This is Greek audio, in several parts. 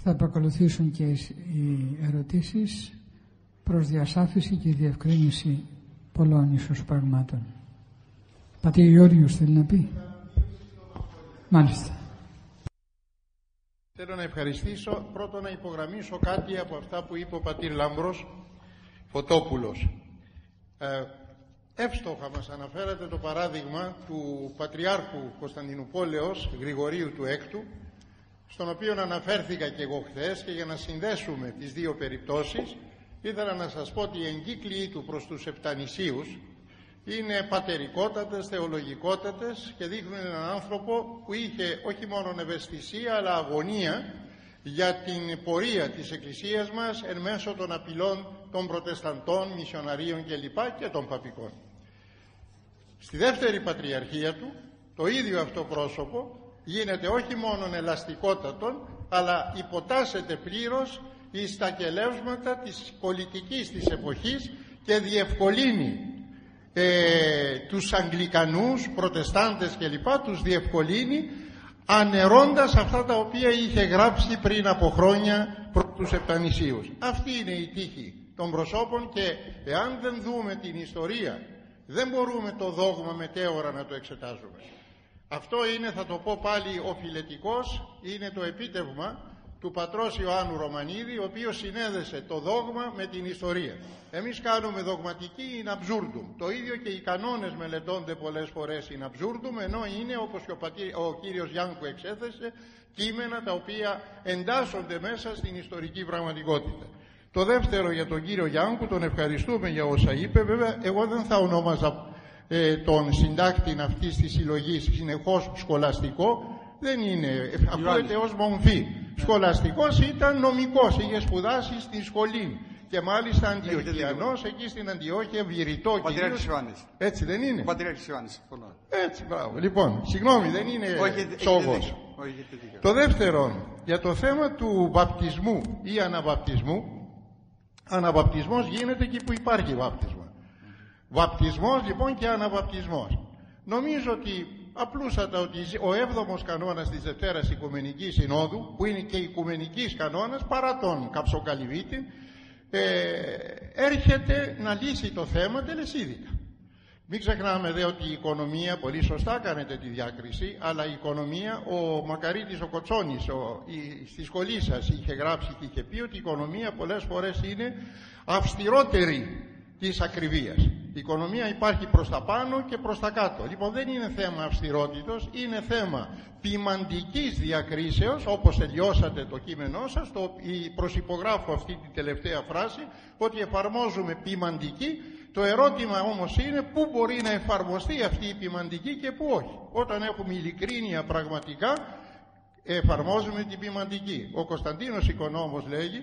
Θα επακολουθήσουν και οι ερωτήσεις προς διασάφηση και διευκρίνηση πολλών ίσως πραγμάτων. Πατήρ Γεώργιος θέλει να πει. Μάλιστα. Θέλω να ευχαριστήσω, πρώτον να υπογραμμίσω κάτι από αυτά που είπε ο πατήρ Λάμπρος Φωτόπουλος. Εύστοχα μας αναφέρατε το παράδειγμα του Πατριάρχου Κωνσταντινουπόλεως Γρηγορίου του Έκτου, στον οποίο αναφέρθηκα και εγώ χθες, και για να συνδέσουμε τις δύο περιπτώσεις ήθελα να σας πω ότι οι εγκύκλοι του προς τους Επτανησίους είναι πατερικότατες, θεολογικότατες και δείχνουν έναν άνθρωπο που είχε όχι μόνο ευαισθησία αλλά αγωνία για την πορεία της Εκκλησίας μας εν μέσω των απειλών των προτεσταντών, μισιοναρίων κλπ. Και των παπικών. Στη δεύτερη πατριαρχία του το ίδιο αυτό πρόσωπο γίνεται όχι μόνο ελαστικότατον, αλλά υποτάσσεται πλήρως εις τα κελεύσματα της πολιτικής της εποχής και διευκολύνει τους Αγγλικανούς, Προτεστάντες κλπ. Τους διευκολύνει ανερώντας αυτά τα οποία είχε γράψει πριν από χρόνια προς τους Επτανησίους. Αυτή είναι η τύχη των προσώπων και εάν δεν δούμε την ιστορία δεν μπορούμε το δόγμα μετέωρα να το εξετάζουμε. Αυτό είναι, θα το πω πάλι οφειλετικός, είναι το επίτευγμα του πατρός Ιωάννου Ρωμανίδη, ο οποίος συνέδεσε το δόγμα με την ιστορία. Εμείς κάνουμε δογματική in absurdum. Το ίδιο και οι κανόνες μελετώνται πολλές φορές in absurdum, ενώ είναι, όπως και ο κύριος Γιάνκου εξέθεσε, κείμενα τα οποία εντάσσονται μέσα στην ιστορική πραγματικότητα. Το δεύτερο για τον κύριο Γιάνκου, τον ευχαριστούμε για όσα είπε. Βέβαια, εγώ δεν θα ονόμαζα τον συντάκτη αυτής της συλλογής συνεχώς σχολαστικό. Δεν είναι, ακούεται ως μομφή. Σχολαστικός ήταν νομικός, είχε σπουδάσει στη σχολή και μάλιστα Αντιοχιανός, εκεί στην Αντιόχεια, Βηρητό κυρίως. Έτσι δεν είναι? Πατριάρχης Ιωάννης. Έτσι, μπράβο. Λοιπόν, συγγνώμη, δεν είναι σόγος. Το δεύτερο, για το θέμα του βαπτισμού ή αναβαπτισμού, αναβαπτισμός γίνεται εκεί που υπάρχει βάπτισμα. Βαπτισμός λοιπόν και αναβαπτισμός. Νομίζω ότι απλούστατα ότι ο 7ος κανόνας της Δευτέρας Οικουμενικής Συνόδου, που είναι και οικουμενικής κανόνας παρά τον Καψοκαλυβίτη, έρχεται να λύσει το θέμα τελεσίδικα. Μην ξεχνάμε δε ότι η οικονομία, πολύ σωστά κάνετε τη διάκριση, αλλά η οικονομία, ο Μακαρίτης ο Κοτσόνης στη σχολή σας είχε γράψει και είχε πει ότι η οικονομία πολλές φορές είναι αυστηρότερη της ακριβίας. Η οικονομία υπάρχει προς τα πάνω και προς τα κάτω. Λοιπόν, δεν είναι θέμα αυστηρότητος, είναι θέμα ποιμαντικής διακρίσεως, όπως τελειώσατε το κείμενό σας. Προσυπογράφω αυτή την τελευταία φράση, ότι εφαρμόζουμε ποιμαντική. Το ερώτημα όμως είναι πού μπορεί να εφαρμοστεί αυτή η ποιμαντική και πού όχι. Όταν έχουμε ειλικρίνεια πραγματικά, εφαρμόζουμε την ποιμαντική. Ο Κωνσταντίνος Οικονόμος λέγει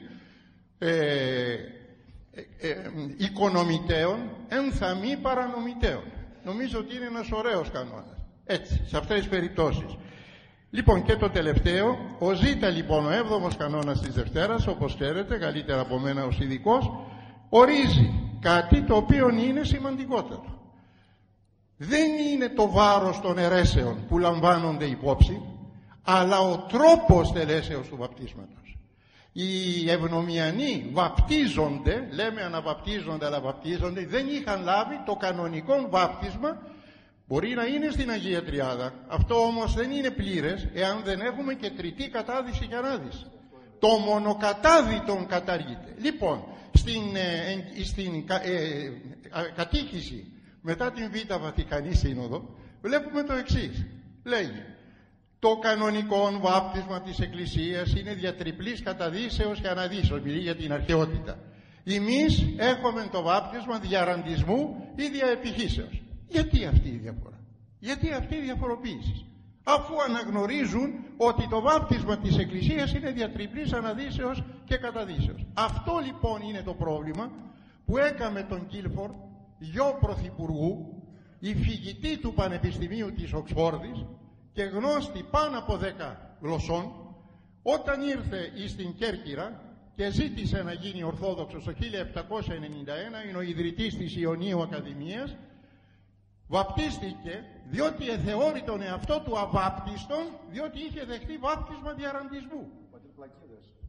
οικονομητέων ενθαμή παρανομητέων. Νομίζω ότι είναι ένας ωραίος κανόνας. Έτσι, σε αυτές τις περιπτώσεις. Λοιπόν, και το τελευταίο, ο Ζήτα λοιπόν, ο 7ος κανόνας της Δευτέρας, όπως ξέρετε, καλύτερα από μένα ως ειδικός, ορίζει κάτι το οποίο είναι σημαντικότερο. Δεν είναι το βάρος των αιρέσεων που λαμβάνονται υπόψη, αλλά ο τρόπος τελέσεως του βαπτίσματος. Οι ευνομιανοί βαπτίζονται, λέμε αναβαπτίζονται, αλλά βαπτίζονται, δεν είχαν λάβει το κανονικό βάπτισμα. Μπορεί να είναι στην Αγία Τριάδα, αυτό όμως δεν είναι πλήρες εάν δεν έχουμε και τριτή κατάδυση και ανάδυση. Το μονοκατάδυτον καταργείται. Λοιπόν, στην κατήχηση μετά την Β' Βατικανή Σύνοδο βλέπουμε το εξής. Λέγει: το κανονικό βάπτισμα της Εκκλησίας είναι δια τριπλής καταδύσεως και αναδύσεως. Μιλεί για την αρχαιότητα. Εμείς έχουμε το βάπτισμα δια ραντισμού ή δια επιχύσεως. Γιατί αυτή η διαφορά? Γιατί αυτή η διαφοροποίηση? Αφού αναγνωρίζουν ότι το βάπτισμα της Εκκλησίας είναι δια τριπλής αναδύσεως και καταδύσεως. Αυτό λοιπόν είναι το πρόβλημα που έκαμε τον Κίλφορντ, γιο πρωθυπουργού, η φοιτητή του Πανεπιστημίου της Οξφόρδης και γνώστη πάνω από 10 γλωσσών, όταν ήρθε στην Κέρκυρα και ζήτησε να γίνει Ορθόδοξος το 1791, είναι ο ιδρυτής της Ιωνίου Ακαδημίας, βαπτίστηκε διότι εθεώρει τον εαυτό του αβάπτιστον, διότι είχε δεχτεί βάπτισμα διαραντισμού.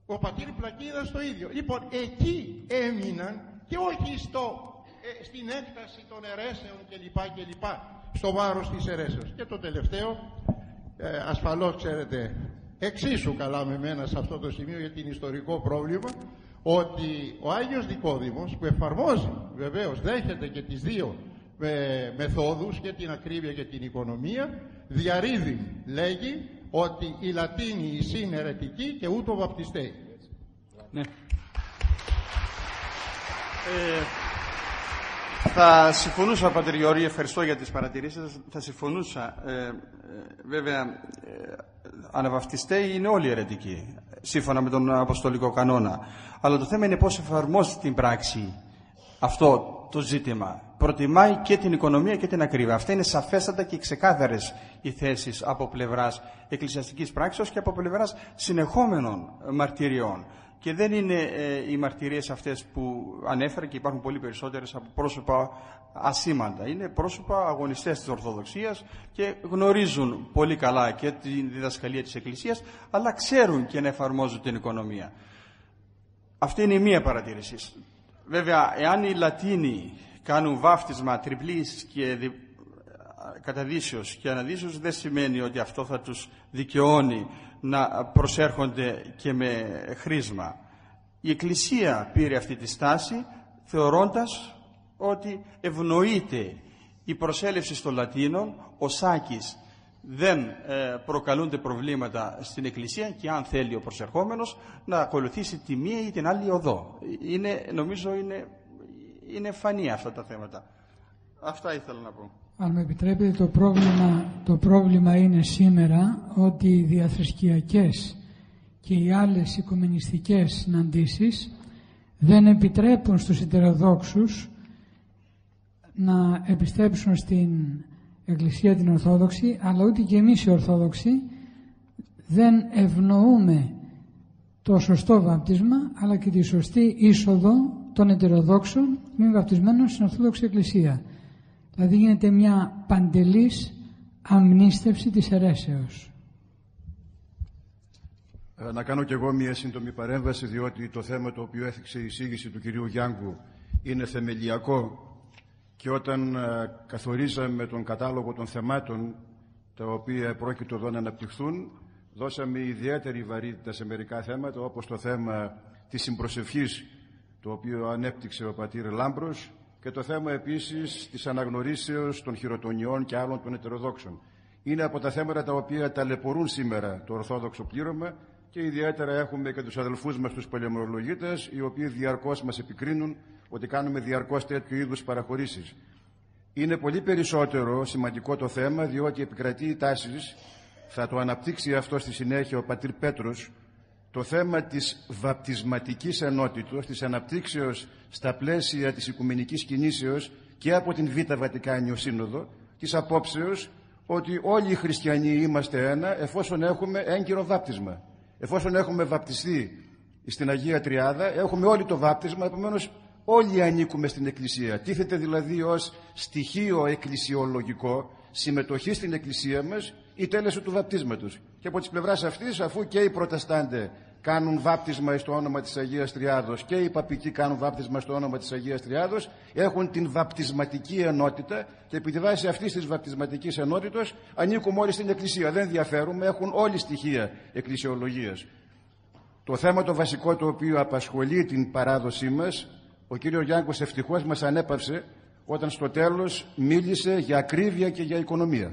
Ο πατήρ Πλακίδας το ίδιο. Λοιπόν, εκεί έμειναν και όχι στην έκταση των αιρέσεων κλπ. Στο βάρος της αιρέσεως. Και το τελευταίο, ασφαλώς ξέρετε εξίσου καλά με μένα σε αυτό το σημείο, γιατί είναι ιστορικό πρόβλημα, ότι ο Άγιος Νικόδημος, που εφαρμόζει βεβαίως, δέχεται και τις δύο μεθόδους, και την ακρίβεια και την οικονομία, διαρρήδη λέγει ότι οι Λατίνοι εισήν αιρετικοί και ούτω βαπτιστέοι. Ναι. Θα συμφωνούσα, Πατήρ Γεώργη, ευχαριστώ για τις παρατηρήσεις. Θα συμφωνούσα. Βέβαια, αναβαπτιστέοι είναι όλοι αιρετικοί, σύμφωνα με τον Αποστολικό Κανόνα. Αλλά το θέμα είναι πώς εφαρμόζεται στην πράξη αυτό το ζήτημα. Προτιμάει και την οικονομία και την ακρίβεια. Αυτά είναι σαφέστατα και ξεκάθαρες οι θέσεις από πλευράς εκκλησιαστικής πράξεως και από πλευράς συνεχόμενων μαρτυριών. Και δεν είναι οι μαρτυρίες αυτές που ανέφερα, και υπάρχουν πολύ περισσότερες, από πρόσωπα ασήμαντα. Είναι πρόσωπα αγωνιστές της Ορθοδοξίας και γνωρίζουν πολύ καλά και τη διδασκαλία της Εκκλησίας, αλλά ξέρουν και να εφαρμόζουν την οικονομία. Αυτή είναι η μία παρατήρηση. Βέβαια, εάν οι Λατίνοι κάνουν βάφτισμα τριπλής και καταδύσεως και αναδύσεως, δεν σημαίνει ότι αυτό θα τους δικαιώνει να προσέρχονται και με χρήσμα. Η Εκκλησία πήρε αυτή τη στάση, θεωρώντας ότι ευνοείται η προσέλευση των Λατίνων, ο Σάκης δεν προκαλούνται προβλήματα στην Εκκλησία, και αν θέλει ο προσερχόμενος να ακολουθήσει τη μία ή την άλλη οδό. Νομίζω είναι φανή αυτά τα θέματα. Αυτά ήθελα να πω. Αν με επιτρέπετε, το πρόβλημα είναι σήμερα ότι οι διαθρησκειακές και οι άλλες οικουμενιστικές συναντήσεις δεν επιτρέπουν στους ητεροδόξους να επιστρέψουν στην Εκκλησία την Ορθόδοξη, αλλά ούτε και εμείς οι Ορθόδοξοι δεν ευνοούμε το σωστό βάπτισμα, αλλά και τη σωστή είσοδο των ητεροδόξων μη βαπτισμένων στην Ορθόδοξη Εκκλησία. Δηλαδή γίνεται μια παντελής αμνίστευση της αιρέσεως. Να κάνω κι εγώ μια σύντομη παρέμβαση, διότι το θέμα το οποίο έθιξε η εισήγηση του κυρίου Γιάνγκου είναι θεμελιακό, και όταν καθορίζαμε τον κατάλογο των θεμάτων τα οποία πρόκειται εδώ να αναπτυχθούν, δώσαμε ιδιαίτερη βαρύτητα σε μερικά θέματα, όπως το θέμα της συμπροσευχής, το οποίο ανέπτυξε ο πατήρ Λάμπρος, και το θέμα επίσης της αναγνωρίσεως των χειροτονιών και άλλων των ετεροδόξων. Είναι από τα θέματα τα οποία ταλαιπωρούν σήμερα το ορθόδοξο πλήρωμα, και ιδιαίτερα έχουμε και τους αδελφούς μας τους παλαιομερολογίτες, οι οποίοι διαρκώς μας επικρίνουν ότι κάνουμε διαρκώς τέτοιου είδους παραχωρήσεις. Είναι πολύ περισσότερο σημαντικό το θέμα, διότι επικρατεί η τάση, θα το αναπτύξει αυτό στη συνέχεια ο πατήρ Πέτρος, το θέμα της βαπτισματικής ενότητος, της αναπτύξεως στα πλαίσια της οικουμενικής κινήσεως και από την Β' Βατικάνιο Σύνοδο, της απόψεως ότι όλοι οι χριστιανοί είμαστε ένα εφόσον έχουμε έγκυρο βάπτισμα. Εφόσον έχουμε βαπτιστεί στην Αγία Τριάδα, έχουμε όλοι το βάπτισμα, επομένως όλοι ανήκουμε στην Εκκλησία. Τίθεται δηλαδή ως στοιχείο εκκλησιολογικό συμμετοχή στην Εκκλησία μας η τέλεση του βαπτίσματος. Και από τις πλευράς αυτής, αφού και οι Προτεστάντε κάνουν βάπτισμα στο όνομα της Αγίας Τριάδος και οι Παπικοί κάνουν βάπτισμα στο όνομα της Αγίας Τριάδος, έχουν την βαπτισματική ενότητα, και επί τη βάση αυτής της βαπτισματικής ενότητος ανήκουμε όλοι στην Εκκλησία. Δεν διαφέρουμε, έχουν όλοι στοιχεία εκκλησιολογίας. Το θέμα το βασικό το οποίο απασχολεί την παράδοσή μας, ο κύριος Γιάνγκος ευτυχώς μας ανέπαυσε όταν στο τέλος μίλησε για ακρίβεια και για οικονομία.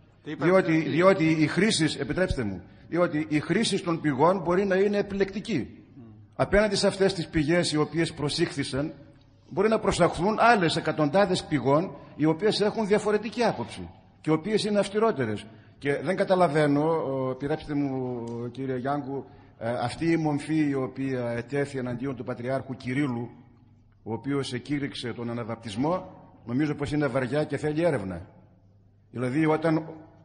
Διότι η χρήση, επιτρέψτε μου, διότι η χρήση των πηγών μπορεί να είναι επιλεκτική. Απέναντι σε αυτές τις πηγές οι οποίες προσήχθησαν, μπορεί να προσαχθούν άλλες εκατοντάδες πηγών οι οποίες έχουν διαφορετική άποψη και οι οποίες είναι αυστηρότερες. Και δεν καταλαβαίνω, επιτρέψτε μου κύριε Γιάνγκου, αυτή η μομφή η οποία ετέθη εναντίον του Πατριάρχου Κυρίλλου, ο οποίος εκήρυξε τον αναβαπτισμό, νομίζω πως είναι βαριά και θέλει έρευνα. Δηλαδή όταν...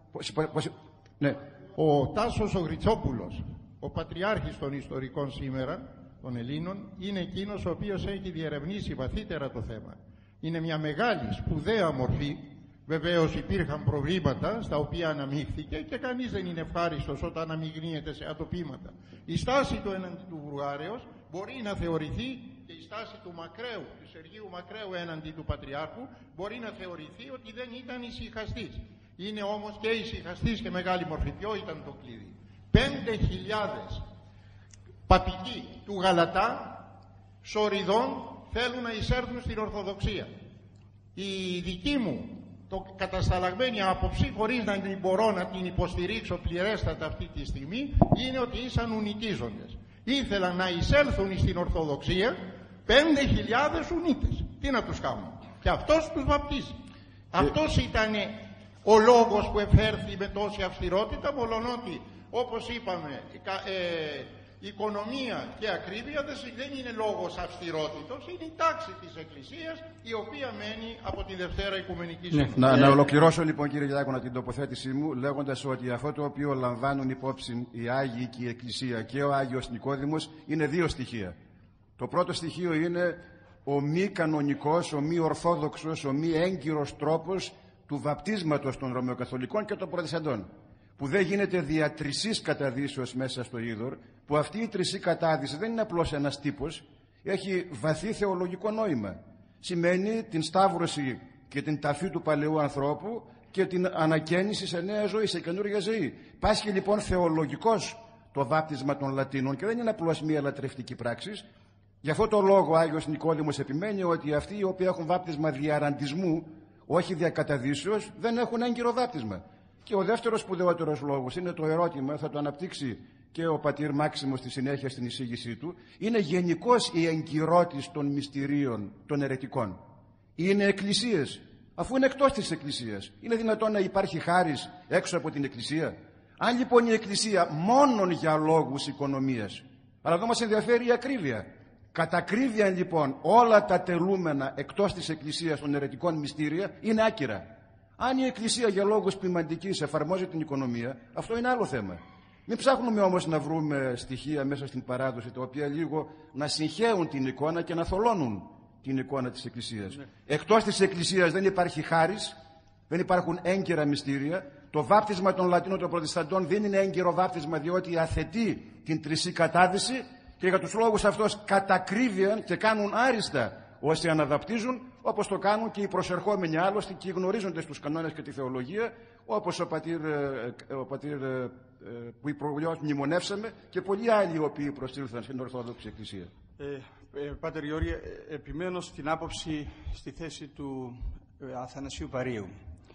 Ναι. Ο Τάσος ο Γριτσόπουλος, ο Πατριάρχης των Ιστορικών σήμερα, των Ελλήνων, είναι εκείνος ο οποίος έχει διερευνήσει βαθύτερα το θέμα. Είναι μια μεγάλη, σπουδαία μορφή Βεβαίως υπήρχαν προβλήματα στα οποία αναμίχθηκε και κανείς δεν είναι ευχάριστος όταν αναμειγνύεται σε ατοπήματα. Η στάση του έναντι του Βουργάρεως μπορεί να θεωρηθεί, και η στάση του Μακραίου, του Σεργίου Μακραίου έναντι του Πατριάρχου, μπορεί να θεωρηθεί ότι δεν ήταν ησυχαστής. Είναι όμως και ησυχαστής και μεγάλη μορφή. Ποιο ήταν το κλειδί? 5.000 παπικοί του Γαλατά σοριδών θέλουν να εισέρθουν στην Ορθοδοξία. Η δική μου κατασταλαγμένη άποψη, χωρίς να την μπορώ να την υποστηρίξω πληρέστατα αυτή τη στιγμή, είναι ότι ήσαν ουνικίζοντες. Ήθελαν να εισέλθουν στην Ορθοδοξία 5.000 ουνίτες. Τι να τους κάνουν? Και αυτός τους βαπτίζει. Αυτός ήταν ο λόγος που εφέρθη με τόση αυστηρότητα, μολονότι, όπως είπαμε, η οικονομία και ακρίβεια δεν είναι λόγος αυστηρότητος, είναι η τάξη της Εκκλησίας, η οποία μένει από τη Δευτέρα Οικουμενική Σύνοδο. Να ολοκληρώσω λοιπόν, κύριε Διάκονα, την τοποθέτησή μου, λέγοντας ότι αυτό το οποίο λαμβάνουν υπόψη οι Άγιοι και η Εκκλησία και ο Άγιος Νικόδημος είναι δύο στοιχεία. Το πρώτο στοιχείο είναι ο μη κανονικός, ο μη ορθόδοξος, ο μη έγκυρος τρόπος του βαπτίσματος των Ρωμαιοκαθολικών και των Προτεσταντών, που δεν γίνεται δια τρισής καταδύσεως μέσα στο είδωρ, που αυτή η τρισή κατάδυση δεν είναι απλώς ένας τύπος, έχει βαθύ θεολογικό νόημα. Σημαίνει την σταύρωση και την ταφή του παλαιού ανθρώπου και την ανακαίνιση σε νέα ζωή, σε καινούργια ζωή. Πάσχει λοιπόν θεολογικός το βάπτισμα των Λατίνων και δεν είναι απλώς μια λατρευτική πράξη. Γι' αυτό το λόγο ο Άγιος Νικόδημος επιμένει ότι αυτοί οι οποίοι έχουν βάπτισμα διαραντισμού, όχι διακαταδύσεως, δεν έχουν έγκυρο βάπτισμα. Και ο δεύτερος σπουδαιότερος λόγος είναι το ερώτημα, θα το αναπτύξει και ο πατήρ Μάξιμος στη συνέχεια στην εισήγησή του, είναι γενικώς η εγκυρότης των μυστηρίων των αιρετικών. Είναι εκκλησίες. Αφού είναι εκτός της εκκλησίας, είναι δυνατόν να υπάρχει χάρις έξω από την εκκλησία? Αν λοιπόν η εκκλησία μόνον για λόγους οικονομίας, αλλά εδώ μας ενδιαφέρει η ακρίβεια. Κατά ακρίβεια λοιπόν όλα τα τελούμενα εκτός της εκκλησίας των αιρετικών μυστήρια είναι άκυρα. Αν η εκκλησία για λόγους ποιμαντικής εφαρμόζει την οικονομία, αυτό είναι άλλο θέμα. Μην ψάχνουμε όμως να βρούμε στοιχεία μέσα στην παράδοση τα οποία λίγο να συγχέουν την εικόνα και να θολώνουν την εικόνα της εκκλησίας. Εκτός της εκκλησίας δεν υπάρχει χάρις, δεν υπάρχουν έγκυρα μυστήρια. Το βάπτισμα των Λατίνων των Προτεσταντών δεν είναι έγκυρο βάπτισμα, διότι αθετεί την τρισή κατάδυση και για τους λόγους αυτούς κατακρίβιαν και κάνουν άριστα όσοι αναβαπτίζουν, όπως το κάνουν και οι προσερχόμενοι άλλωστε και οι γνωρίζοντες τους κανόνες και τη θεολογία, όπως ο πατήρ που προγειώς μνημονεύσαμε και πολλοί άλλοι οι οποίοι προσήλθαν στην Ορθόδοξη Εκκλησία. Πάτερ Γεώργη, επιμένω στην άποψη, στη θέση του Αθανασίου Παρίου.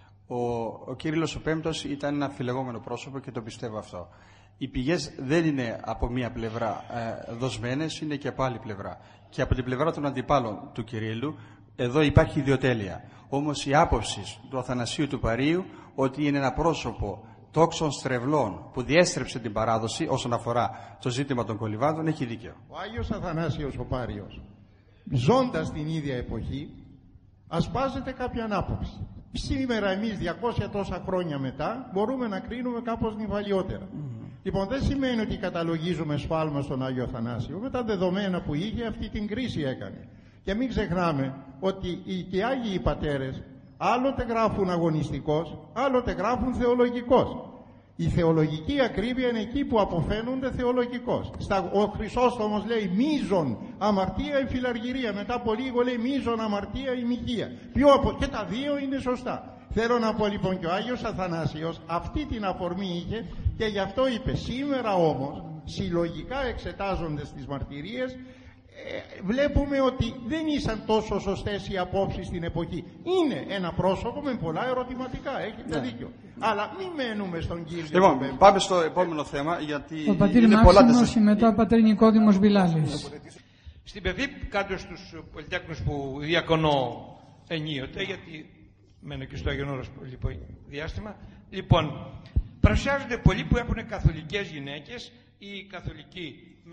Ο Κύριλλος ο Πέμπτος ήταν ένα αμφιλεγόμενο πρόσωπο και το πιστεύω αυτό. Οι πηγές δεν είναι από μία πλευρά δοσμένες, είναι και από άλλη πλευρά. Και από την πλευρά των αντιπάλων του Κυρίλλου, εδώ υπάρχει ιδιοτέλεια. Όμως η άποψη του Αθανασίου του Παρίου, ότι είναι ένα πρόσωπο τόξων στρεβλών που διέστρεψε την παράδοση όσον αφορά το ζήτημα των κολυμβάντων, έχει δίκαιο. Ο Άγιος Αθανάσιος ο Πάριος, ζώντας την ίδια εποχή, ασπάζεται κάποια άποψη. Σήμερα εμείς 200 τόσα χρόνια μετά μπορούμε να κρίνουμε κάπως νυφαλιότερα. Λοιπόν, δεν σημαίνει ότι καταλογίζουμε σφάλμα στον Άγιο Αθανάσιο. Με τα δεδομένα που είχε, αυτή την κρίση έκανε. Και μην ξεχνάμε ότι και οι Άγιοι Πατέρες άλλοτε γράφουν αγωνιστικός, άλλοτε γράφουν θεολογικός. Η θεολογική ακρίβεια είναι εκεί που αποφαίνονται θεολογικός. Ο Χρυσόστομος λέει μείζον αμαρτία η φιλαργυρία. Μετά από λίγο λέει μείζον αμαρτία η μοιχεία. Και τα δύο είναι σωστά. Θέλω να πω λοιπόν και ο Άγιος Αθανάσιος αυτή την αφορμή είχε και γι' αυτό είπε σήμερα όμως συλλογικά εξετάζοντας τις μαρτυρίες βλέπουμε ότι δεν ήσαν τόσο σωστές οι απόψεις στην εποχή. Είναι ένα πρόσωπο με πολλά ερωτηματικά, έχετε δίκιο. Αλλά μην μένουμε στον Κύριο. Λοιπόν, πάμε στο επόμενο θέμα, γιατί ο πατήρ Μάξιμος και μετά ο πατήρ Νικόδημος Βιλάλης. Στην ΠΕΒΗΠ, κάτω στους πολυτέχνους που διακονώ ενίοτε, γιατί μένω και στο Άγιον Όρος πολύ διάστημα, λοιπόν, παρουσιάζονται πολλοί που έχουν καθολικές γυναίκες ή καθολικοί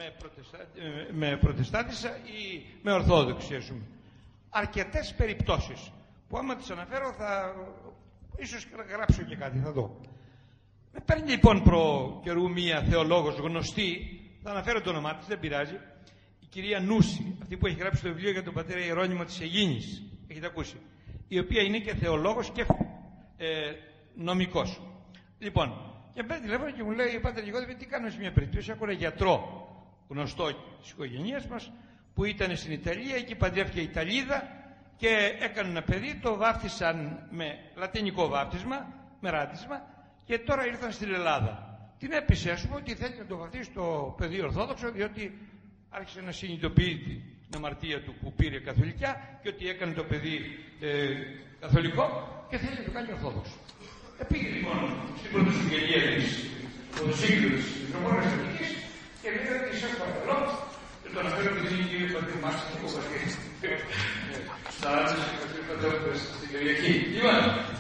με προτεστάντισσα ή με ορθόδοξη, ας πούμε. Αρκετές περιπτώσεις που άμα τις αναφέρω θα ίσως γράψω και κάτι, θα δω. Με παίρνει λοιπόν προ καιρού μία θεολόγος γνωστή, θα αναφέρω το όνομά της, δεν πειράζει, η κυρία Νούση, αυτή που έχει γράψει το βιβλίο για τον πατέρα Ιερώνυμο της Αιγίνης, έχετε ακούσει, η οποία είναι και θεολόγος και νομικός. Λοιπόν, και παίρνει τηλέφωνο και μου λέει: Πάτερ Γιγόδη, τι κάνω σε μια περίπτωση? Έχω ένα γιατρό γνωστό της οικογένειας μας που ήταν στην Ιταλία, εκεί παντρεύτηκε Ιταλίδα και έκανε ένα παιδί, το βάφτισαν με λατινικό βάφτισμα, με ράτισμα, και τώρα ήρθαν στην Ελλάδα. Την έπεισε, ας πούμε, ότι θέλει να το βαφτίσει το παιδί Ορθόδοξο, διότι άρχισε να συνειδητοποιεί την αμαρτία του που πήρε καθολικιά και ότι έκανε το παιδί καθολικό και θέλει να το κάνει Ορθόδοξο. Πήγε λοιπόν στην πρωτοσυγγελία της πρωτοσύγγελου της Μητροπόλεως Αττικής και λέει ότι σας παρακαλώ, το αναφέρω ότι είναι και ο πατήρ Μάρτης και ο πατήρ στα Άντζες και ο πατήρ Πατέροπες στην Κυριακή. Λοιπόν,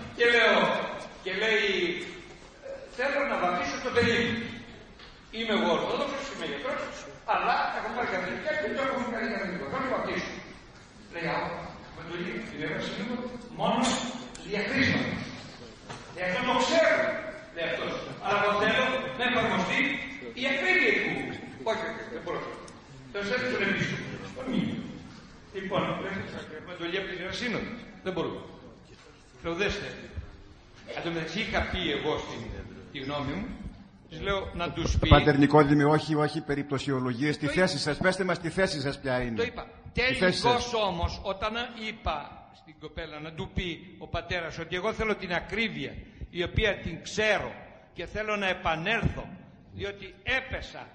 και λέει, θέλω να βαφτίσω το παιδί μου. Είμαι εγώ Ορθόδοξος, είμαι γιατρός, αλλά έχω πάρει καθολικά και το έχω κάνει καθολικό. Θέλω να βαφτίσω. Λέει, με το ίδιο, την έβαση λίγο, μόνο διακρίσματος. Αυτό το ξέρω, λέει αυτός. Αλλά το θέλω να εφαρμοστεί η ακρίβεια του. Όχι, δεν μπορώ. Θα σας έρθει τον επίσκοπο. Λοιπόν, με το λιέπλη ένα σύνοδο. Δεν μπορούμε. Θεοδέστε. Εν τω μεταξύ είχα πει εγώ τη γνώμη μου, της λέω να τους πει. Πάτερ Νικόδημη, όχι περιπτωσιολογίες. Τη θέση σας, πέστε μας τη θέση σας ποια είναι. Το είπα. Τελικώς όμως, όταν είπα στην κοπέλα να του πει ο πατέρας ότι εγώ θέλω την ακρίβεια, η οποία την ξέρω και θέλω να επανέλθω, διότι έπεσα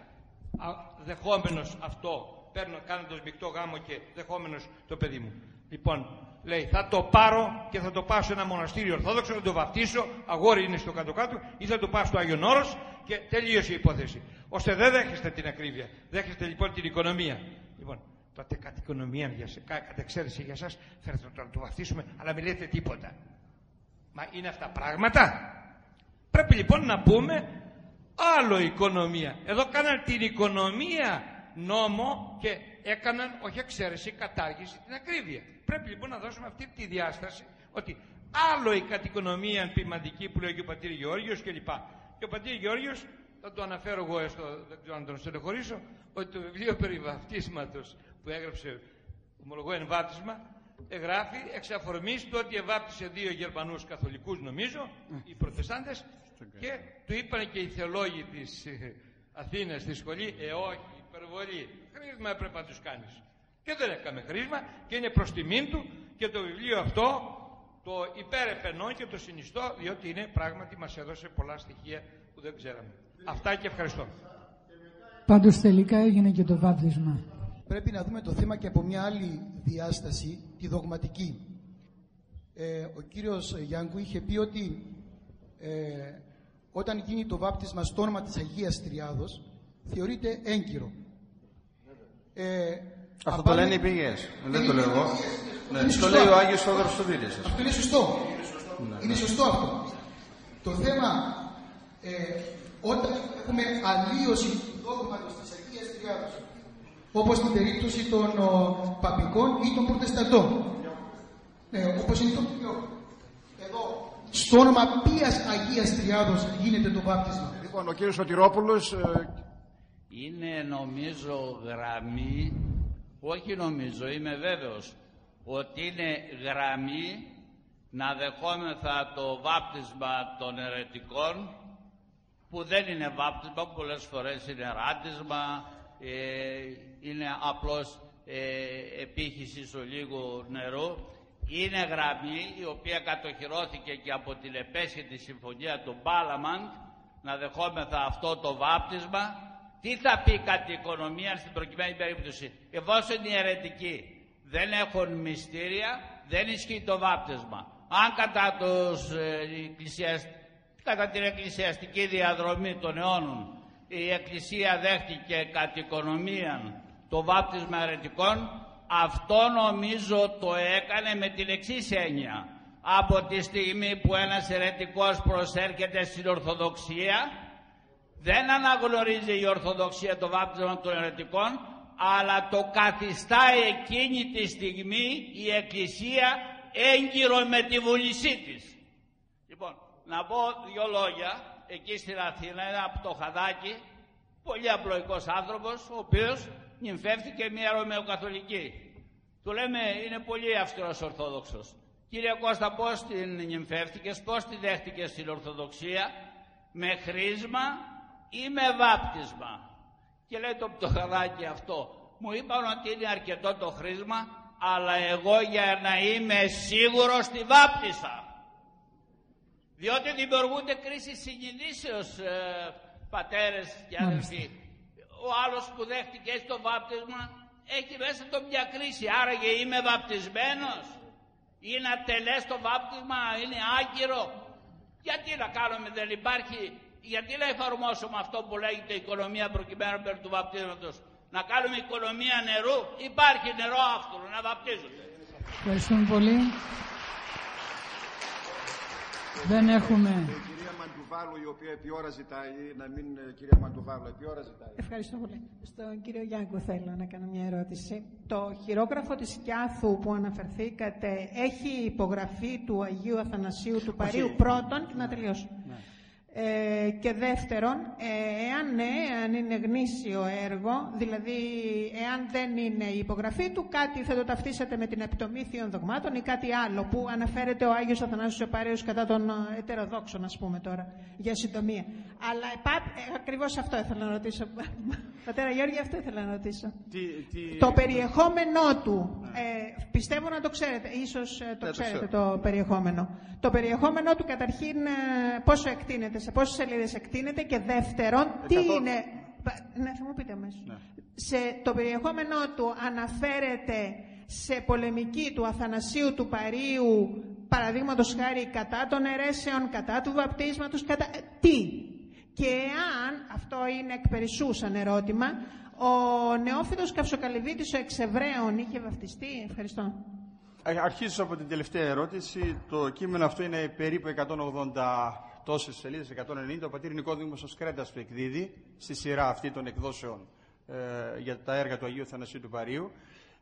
δεχόμενος αυτό, κάνοντας μεικτό γάμο και δεχόμενος το παιδί μου. Λοιπόν, λέει, θα το πάρω και θα το πάω σε ένα μοναστήριο Ορθόδοξο, θα το βαφτίσω, αγόρι είναι στο κάτω-κάτω, ή θα το πάω στο Άγιον Όρος και τελείωσε η υπόθεση. Ώστε δεν δέχεστε την ακρίβεια, δέχεστε λοιπόν την οικονομία. Λοιπόν, τότε κάτι οικονομία, κάτι εξαίρεση για σας, φέρετε το να το βαφτίσουμε, αλλά μην λέτε τίποτα. Μα είναι αυτά πράγματα? Πρέπει λοιπόν να πούμε άλλο οικονομία. Εδώ κάναν την οικονομία νόμο και έκαναν, όχι εξαίρεση, κατάργηση, την ακρίβεια. Πρέπει λοιπόν να δώσουμε αυτή τη διάσταση, ότι άλλο η κατοικονομία ποιηματική που λέει και ο πατήρ Γεώργιος κλπ. Και ο πατήρ Γεώργιος, θα το αναφέρω εγώ δεν ξέρω να τον στενοχωρήσω, ότι το βιβλίο περί βαφτίσματος που έγραψε ομολογώ εν βάπτισμα, γράφει εξ αφορμής του ότι εβάπτισε 2 Γερμανούς καθολικούς, νομίζω, οι προτεστάντες, και του είπαν και οι θεολόγοι της Αθήνας στη σχολή, όχι, υπερβολή, χρήσμα έπρεπε να τους κάνεις. Και δεν έκαμε χρήσμα και είναι προς τιμήν του, και το βιβλίο αυτό το υπερεπενώ και το συνιστώ, διότι είναι πράγματι μας έδωσε πολλά στοιχεία που δεν ξέραμε. Αυτά και ευχαριστώ. Πάντως τελικά έγινε και το βάπτισμα. Πρέπει να δούμε το θέμα και από μια άλλη διάσταση, τη δογματική. Ο κύριος Γιάνγκου είχε πει ότι όταν γίνει το βάπτισμα στο όνομα της Αγίας Τριάδος, θεωρείται έγκυρο. Αυτό το λένε οι πηγές, δεν το λέω εγώ. Το λέει ο Άγιος Θόδωρος Σωτήρης. Αυτό είναι σωστό. Είναι σωστό αυτό. Το θέμα, όταν έχουμε αλλίωση του δόγματος της Αγίας Τριάδος, όπως στην περίπτωση των παπικών ή των προτεσταντών, όπως είναι το βιβλίο. Εδώ, στο όνομα ποιας Αγίας Τριάδος γίνεται το βάπτισμα? Λοιπόν, ο κύριος Σωτηρόπουλος. Είναι νομίζω γραμμή, όχι νομίζω, είμαι βέβαιος ότι είναι γραμμή να δεχόμεθα το βάπτισμα των αιρετικών, που δεν είναι βάπτισμα, πολλές φορές είναι ράτισμα, είναι απλώς επίχυση στο λίγο νερού. Είναι γραμμή η οποία κατοχυρώθηκε και από την επέσχετη συμφωνία του Μπάλαμαντ, να δεχόμεθα αυτό το βάπτισμα. Τι θα πει κάτι οικονομία στην προκειμένη περίπτωση? Εφόσον οι αιρετικοί δεν έχουν μυστήρια, δεν ισχύει το βάπτισμα. Αν κατά την εκκλησιαστική διαδρομή των αιώνων η Εκκλησία δέχτηκε κατ' οικονομία το βάπτισμα αιρετικών, αυτό νομίζω το έκανε με την εξής έννοια. Από τη στιγμή που ένας αιρετικός προσέρχεται στην Ορθοδοξία, δεν αναγνωρίζει η Ορθοδοξία το βάπτισμα των αιρετικών, αλλά το καθιστά εκείνη τη στιγμή η Εκκλησία έγκυρο με τη βούλησή της. Λοιπόν, να πω 2 λόγια. Εκεί στην Αθήνα, ένα πτωχαδάκι, πολύ απλοϊκός άνθρωπος, ο οποίος νυμφεύτηκε μια Ρωμαιοκαθολική. Του λέμε, είναι πολύ αυστηρός Ορθόδοξος. Κύριε Κώστα, πώς την νυμφεύτηκες, πώς τη δέχτηκες στην Ορθοδοξία, με χρήσμα ή με βάπτισμα? Και λέει το πτωχαδάκι αυτό, μου είπαν ότι είναι αρκετό το χρήσμα, αλλά εγώ για να είμαι σίγουρος τη βάπτισα. Διότι δημιουργούνται κρίσεις συνειδήσεως, πατέρες και αδελφοί. Ο άλλος που δέχτηκε το βάπτισμα έχει μέσα του μια κρίση. Άραγε είμαι βαπτισμένος? Είναι ατελές το βάπτισμα? Είναι άγκυρο? Γιατί να κάνουμε, δεν υπάρχει? Γιατί να εφαρμόσουμε αυτό που λέγεται οικονομία προκειμένου περί του βαπτίσματος? Να κάνουμε οικονομία νερού? Υπάρχει νερό άφθονο, να βαπτίζονται. Ευχαριστούμε πολύ. Δεν έχουμε... Κυρία Μαντουβάλου, η οποία επί ώρα ζητάει, να μην... Κυρία Μαντουβάλου, επί ώρα ζητάει. Ευχαριστώ πολύ. Στον κύριο Γιάνγκο θέλω να κάνω μια ερώτηση. Το χειρόγραφο της Κιάθου που αναφερθήκατε έχει υπογραφή του Αγίου Αθανασίου του Παρίου? Πρώτον, και να τελειώσω. Ναι. Και δεύτερον, εάν ναι, αν είναι γνήσιο έργο, δηλαδή εάν δεν είναι η υπογραφή του, κάτι θα το ταυτίσετε με την επιτομή θείων δογμάτων ή κάτι άλλο που αναφέρεται ο Άγιος Αθανάσιος ο Πάριος κατά των ετεροδόξων, ας πούμε τώρα, για συντομία. Αλλά ακριβώς αυτό ήθελα να ρωτήσω. Πατέρα Γιώργη, αυτό ήθελα να ρωτήσω. Το περιεχόμενό του, πιστεύω να το ξέρετε, ίσως το ξέρετε το περιεχόμενο. Το περιεχόμενό του καταρχήν πόσο εκτείνεται, σε πόσες σελίδες εκτείνεται, και δεύτερον, τι είναι... Ναι, θα μου πείτε αμέσως. Ναι. Το περιεχόμενό του αναφέρεται σε πολεμική του Αθανασίου του Παρίου, παραδείγματος χάρη κατά των αιρέσεων, κατά του βαπτίσματος, κατά... Τι? Και αν, αυτό είναι εκ περισσού σαν ερώτημα, ο νεόφυτος Καυσοκαλυβίτης ο Εξεβραίων είχε βαπτιστεί? Ευχαριστώ. Αρχίζω από την τελευταία ερώτηση. Το κείμενο αυτό είναι περίπου 180 τόσες σελίδες, 190. Ο πατήρ Νικόδημος ο Σκρέτας το εκδίδει στη σειρά αυτή των εκδόσεων για τα έργα του Αγίου Αθανασίου του Παρίου.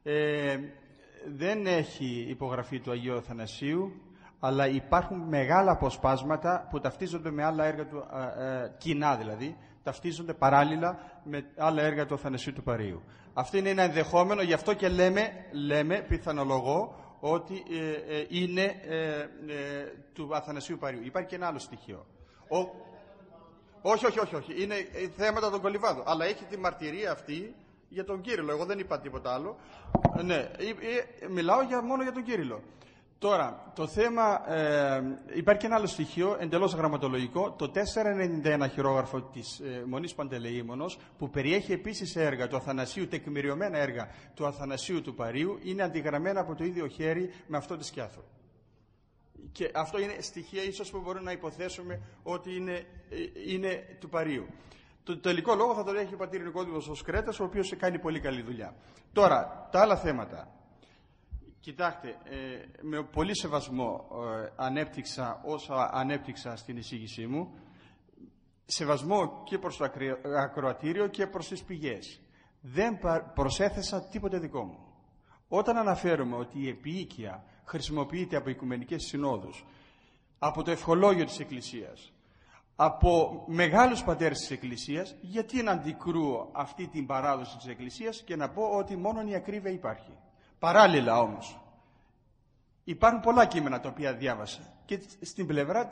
Δεν έχει υπογραφή του Αγίου Αθανασίου, αλλά υπάρχουν μεγάλα αποσπάσματα που ταυτίζονται με άλλα έργα του, κοινά δηλαδή, ταυτίζονται παράλληλα με άλλα έργα του Αθανασίου του Παρίου. Αυτό είναι ένα ενδεχόμενο, γι' αυτό και λέμε πιθανολογώ, ότι είναι του Αθανασίου Παρίου. Υπάρχει και ένα άλλο στοιχείο. Όχι. Είναι θέματα των Κολυβάδων. Αλλά έχει τη μαρτυρία αυτή για τον Κύριλλο. Εγώ δεν είπα τίποτα άλλο. Ναι, μιλάω μόνο για τον Κύριλλο. Τώρα, το θέμα, υπάρχει και ένα άλλο στοιχείο, εντελώς γραμματολογικό, το 491 χειρόγραφο της Μονής Παντελεήμονος, που περιέχει επίσης έργα του Αθανασίου, τεκμηριωμένα έργα του Αθανασίου του Παρίου, είναι αντιγραμμένα από το ίδιο χέρι με αυτό της Κιάθου. Και αυτό είναι στοιχεία ίσως που μπορούμε να υποθέσουμε ότι είναι του Παρίου. Το τελικό λόγο θα το έχει ο πατήρ Νικόδημος ο Σκρέτας, ο οποίος κάνει πολύ καλή δουλειά. Τώρα, τα άλλα θέματα. Κοιτάξτε, με πολύ σεβασμό ανέπτυξα όσα ανέπτυξα στην εισήγησή μου, σεβασμό και προς το ακροατήριο και προς τις πηγές. Δεν προσέθεσα τίποτε δικό μου. Όταν αναφέρουμε ότι η επίοικια χρησιμοποιείται από οικουμενικές συνόδους, από το ευχολόγιο της Εκκλησίας, από μεγάλους πατέρες της Εκκλησίας, γιατί να αντικρούω αυτή την παράδοση της Εκκλησίας και να πω ότι μόνο η ακρίβεια υπάρχει. Παράλληλα όμως, υπάρχουν πολλά κείμενα τα οποία διάβασα και στην πλευρά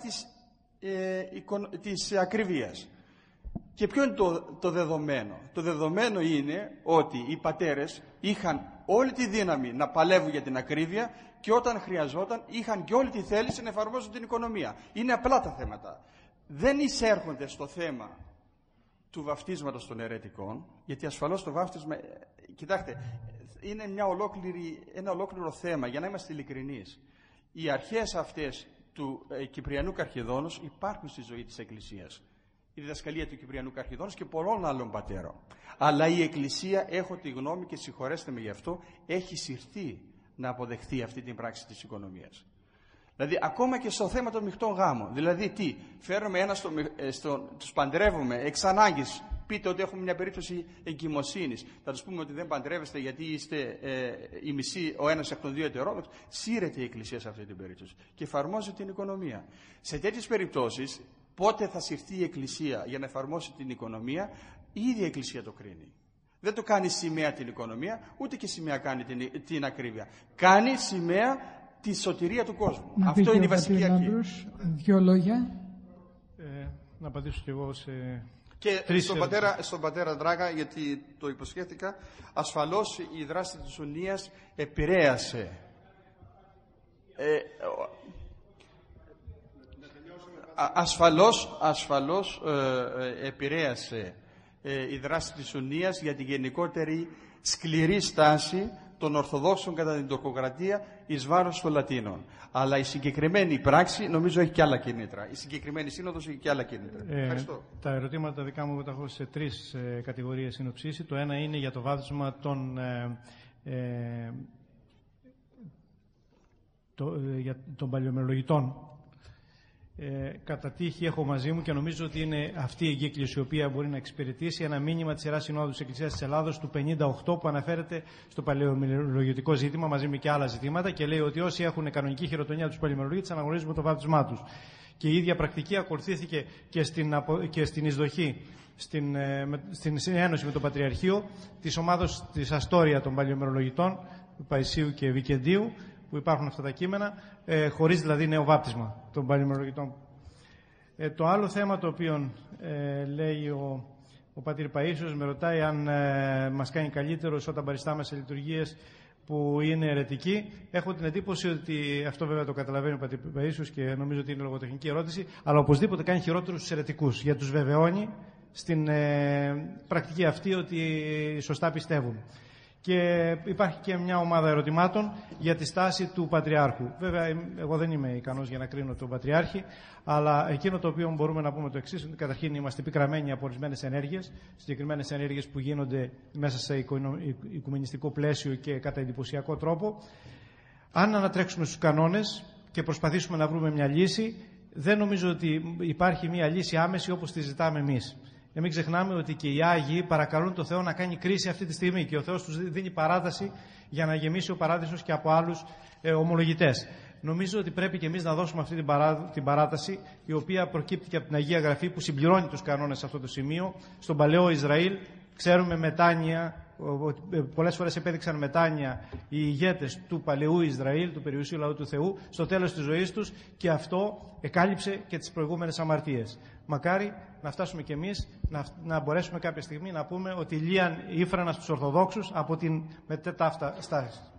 της ακρίβειας. Και ποιο είναι το δεδομένο? Το δεδομένο είναι ότι οι πατέρες είχαν όλη τη δύναμη να παλεύουν για την ακρίβεια και όταν χρειαζόταν είχαν και όλη τη θέληση να εφαρμόζουν την οικονομία. Είναι απλά τα θέματα. Δεν εισέρχονται στο θέμα του βαφτίσματος των αιρετικών, γιατί ασφαλώς το βάφτισμα, κοιτάξτε, είναι ένα ολόκληρο θέμα, για να είμαστε ειλικρινείς. Οι αρχές αυτές του Κυπριανού Καρχιδόνος υπάρχουν στη ζωή της Εκκλησίας. Η διδασκαλία του Κυπριανού Καρχιδόνος και πολλών άλλων πατέρων. Αλλά η Εκκλησία, έχω τη γνώμη και συγχωρέστε με γι' αυτό, έχει συρθεί να αποδεχθεί αυτή την πράξη της οικονομίας. Δηλαδή, ακόμα και στο θέμα των μειχτών γάμων. Δηλαδή, τι, φέρνουμε τους παντρεύουμε εξ ανάγκης. Πείτε ότι έχουμε μια περίπτωση εγκυμοσύνης. Θα τους πούμε ότι δεν παντρεύεστε γιατί είστε οι μισοί, ο ένας εκ των δύο ετερόδοξων. Σύρεται η Εκκλησία σε αυτή την περίπτωση και εφαρμόζει την οικονομία. Σε τέτοιες περιπτώσεις, πότε θα συρθεί η Εκκλησία για να εφαρμόσει την οικονομία? Η ίδια η Εκκλησία το κρίνει. Δεν το κάνει σημαία την οικονομία, ούτε και σημαία κάνει την ακρίβεια. Κάνει σημαία τη σωτηρία του κόσμου. Να Αυτό είναι η βασική αρχή. Δύο λόγια. Να απαντήσω κι εγώ σε... Και στον πατέρα Ντράγκα, γιατί το υποσχέθηκα, ασφαλώς η δράση της Ουνίας επηρέασε. Ασφαλώς επηρέασε η δράση της Ουνίας για την γενικότερη σκληρή στάση των Ορθοδόξων κατά την τουρκοκρατία εις βάρος των Λατίνων. Αλλά η συγκεκριμένη πράξη νομίζω έχει και άλλα κίνητρα. Η συγκεκριμένη σύνοδος έχει και άλλα κίνητρα. Ευχαριστώ. Τα ερωτήματα δικά μου τα έχω σε τρεις κατηγορίες συνοψίσει. Το ένα είναι για το βάπτισμα των παλαιομερολογητών. Κατά τύχη έχω μαζί μου και νομίζω ότι είναι αυτή η εγκύκλωση η οποία μπορεί να εξυπηρετήσει ένα μήνυμα της Ιεράς Συνόδου της Εκκλησίας της Ελλάδος του 58 που αναφέρεται στο παλαιομερολογητικό ζήτημα μαζί με και άλλα ζητήματα και λέει ότι όσοι έχουν κανονική χειροτονία τους παλαιομερολογίτες αναγνωρίζουμε το βάπτισμά τους. Και η ίδια πρακτική ακολουθήθηκε και στην εισδοχή, στην συνένωση με το Πατριαρχείο της ομάδος της Αστόρια των παλαιομερολογητών, του Παϊσίου και Βικεντίου, που υπάρχουν αυτά τα κείμενα, χωρίς δηλαδή νέο βάπτισμα των παλαιομερολογητών. Το άλλο θέμα το οποίο λέει ο πατήρ Παΐσιος, με ρωτάει αν μας κάνει καλύτερος όταν παριστάμε σε λειτουργίες που είναι αιρετικοί. Έχω την εντύπωση ότι, αυτό βέβαια το καταλαβαίνει ο πατήρ Παΐσιος και νομίζω ότι είναι λογοτεχνική ερώτηση, αλλά οπωσδήποτε κάνει χειρότερους τους αιρετικούς, γιατί τους βεβαιώνει στην πρακτική αυτή ότι σωστά πιστεύουν. Και υπάρχει και μια ομάδα ερωτημάτων για τη στάση του Πατριάρχου. Βέβαια, εγώ δεν είμαι ικανός για να κρίνω τον Πατριάρχη, αλλά εκείνο το οποίο μπορούμε να πούμε το εξής: ότι καταρχήν είμαστε επικραμμένοι από ορισμένες ενέργειες, συγκεκριμένες ενέργειες που γίνονται μέσα σε οικουμενιστικό πλαίσιο και κατά εντυπωσιακό τρόπο. Αν ανατρέξουμε στους κανόνες και προσπαθήσουμε να βρούμε μια λύση, δεν νομίζω ότι υπάρχει μια λύση άμεση όπως τη ζητάμε εμείς. Μην ξεχνάμε ότι και οι Άγιοι παρακαλούν το Θεό να κάνει κρίση αυτή τη στιγμή και ο Θεός τους δίνει παράταση για να γεμίσει ο παράδεισος και από άλλους ομολογητές. Νομίζω ότι πρέπει και εμείς να δώσουμε αυτή την παράταση, η οποία προκύπτει και από την Αγία Γραφή που συμπληρώνει τους κανόνες σε αυτό το σημείο. Στον παλαιό Ισραήλ ξέρουμε μετάνοια, πολλές φορές επέδειξαν μετάνοια οι ηγέτες του παλαιού Ισραήλ, του περιουσίου λαού του Θεού, στο τέλος της ζωής τους, και αυτό εκάλυψε και τις προηγούμενες αμαρτίες. Μακάρι να φτάσουμε κι εμείς να μπορέσουμε κάποια στιγμή να πούμε ότι λύαν ύφρανα στους Ορθοδόξους από την μετέταφτα στάση.